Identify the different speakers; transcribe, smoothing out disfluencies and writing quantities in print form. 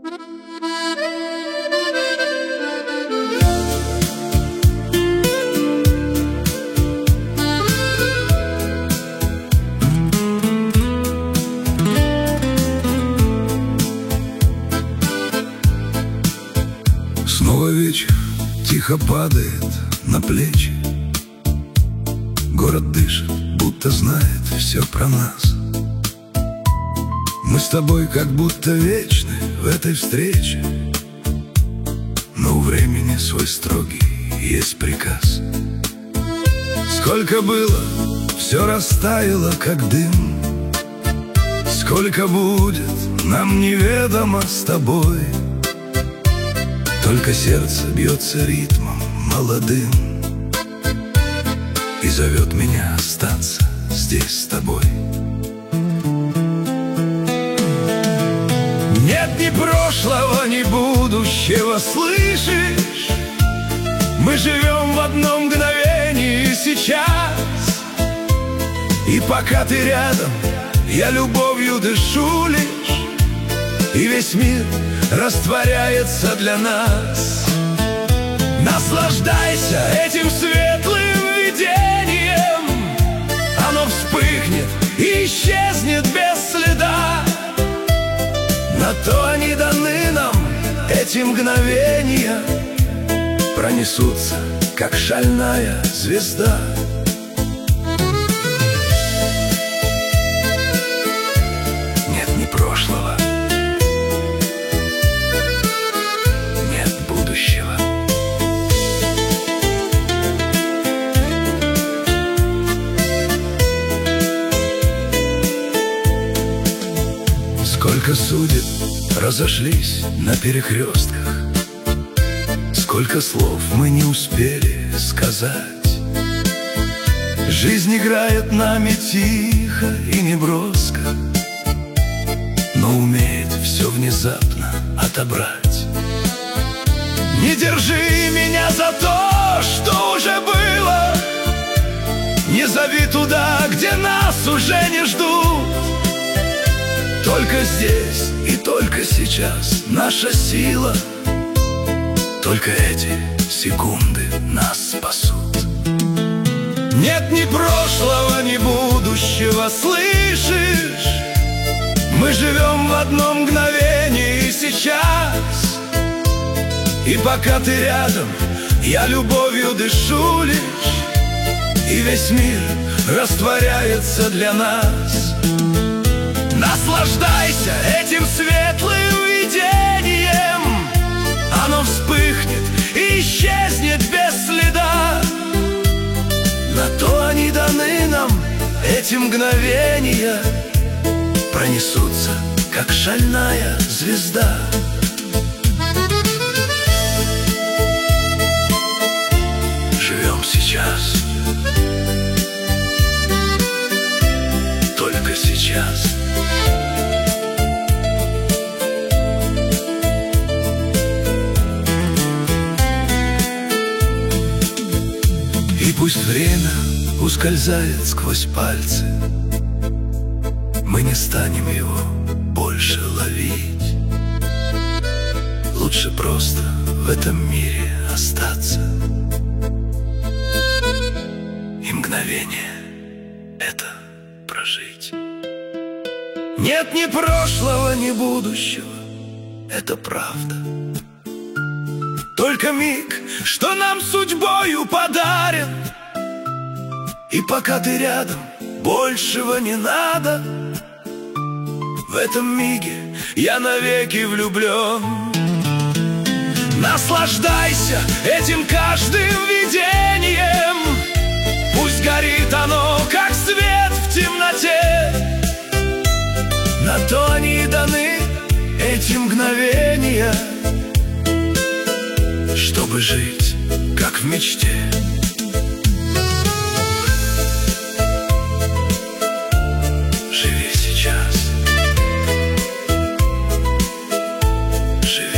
Speaker 1: Снова вечер тихо падает на плечи. Город дышит, будто знает все про нас. Мы с тобой как будто вечны в этой встрече, но у времени свой строгий есть приказ. Сколько было, все растаяло, как дым. Сколько будет, нам неведомо с тобой. Только сердце бьется ритмом молодым и зовет меня остаться здесь с тобой. Нет ни прошлого, ни будущего, слышишь? Мы живем в одном мгновении сейчас. И пока ты рядом, я любовью дышу лишь, и весь мир растворяется для нас. Наслаждайся этим светлым видением. Оно вспыхнет и исчезнет без следа. На то они даны нам, эти мгновения. Пронесутся, как шальная звезда. Нет ни прошлого, нет будущего. Сколько судеб разошлись на перекрестках, сколько слов мы не успели сказать. Жизнь играет нами тихо и неброско, но умеет все внезапно отобрать. Не держи меня за то, что уже было. Не зови туда, где нас уже не ждут. Только здесь и только сейчас наша сила. Только эти секунды нас спасут. Нет ни прошлого, ни будущего, слышишь? Мы живем в одном мгновении сейчас. И пока ты рядом, я любовью дышу лишь, и весь мир растворяется для нас. Наслаждайся этим светлым видением. Оно вспыхнет и исчезнет без следа. На то они даны нам, эти мгновения. Пронесутся, как шальная звезда. Живем сейчас, только сейчас. И пусть время ускользает сквозь пальцы, мы не станем его больше ловить. Лучше просто в этом мире остаться и мгновение это прожить. Нет ни прошлого, ни будущего, это правда. Только миг, что нам судьбою подарен. И пока ты рядом, большего не надо. В этом миге я навеки влюблен. Наслаждайся этим каждым видением. Пусть горит оно, как свет в темноте. На то они и даны, эти мгновения, чтобы жить, как в мечте. Живи сейчас. Живи.